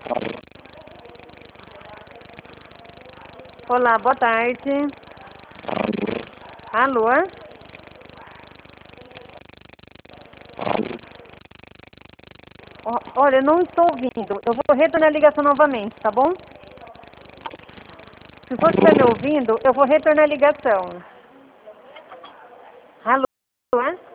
Olá, boa tarde. Alô? Olha, eu não estou ouvindo. Eu vou retornar a ligação novamente, tá bom? Se você estiver me ouvindo, eu vou retornar a ligação. Alô?